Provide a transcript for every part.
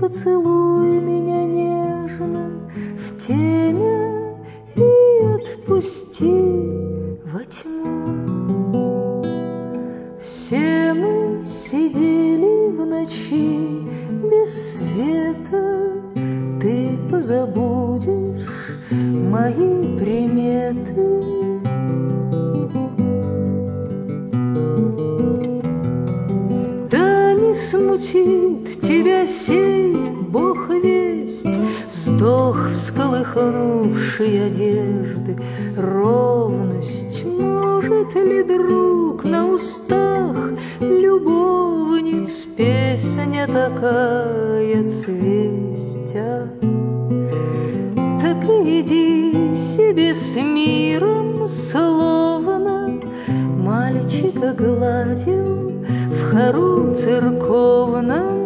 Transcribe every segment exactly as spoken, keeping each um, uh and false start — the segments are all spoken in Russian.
поцелуй меня нежно в темя и отпусти во тьму. Все мы сидели в ночи без света, ты позабудешь мои приметы. Да не смутит тебя сей, Бог весть, вздох всколыхнувшей одежды, ровность. Может ли, друг, на устах любовниц песня такая цвестя? Так иди себе с миром, словно мальчика гладил в хору церковном.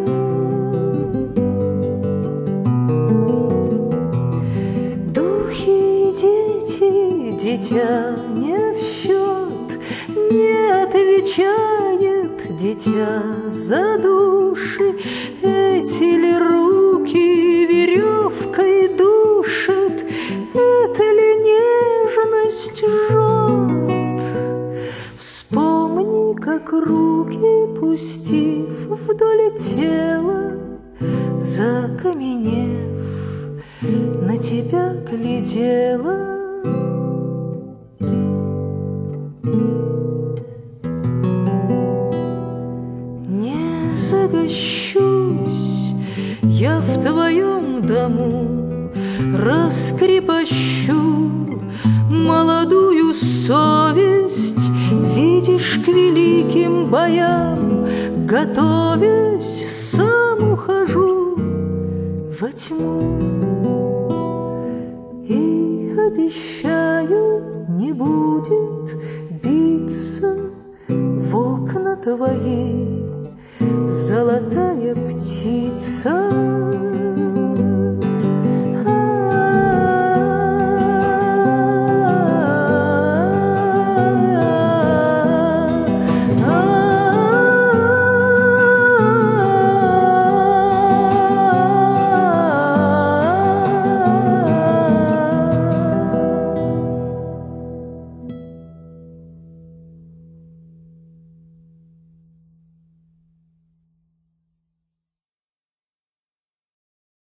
Духи и дети, дитя не в счет, не отвечает дитя за души. Эти ли руки веревкой душат, это ли нежность жжет? Вспомни, как руки, пустив вдоль тела, закаменев, на тебя глядела. Не загощусь я в твоем дому, раскрепощу молодую совесть. Видишь, к великим боям готовясь, сам ухожу во тьму и обещаю, не будет биться в окна твои золотая птица.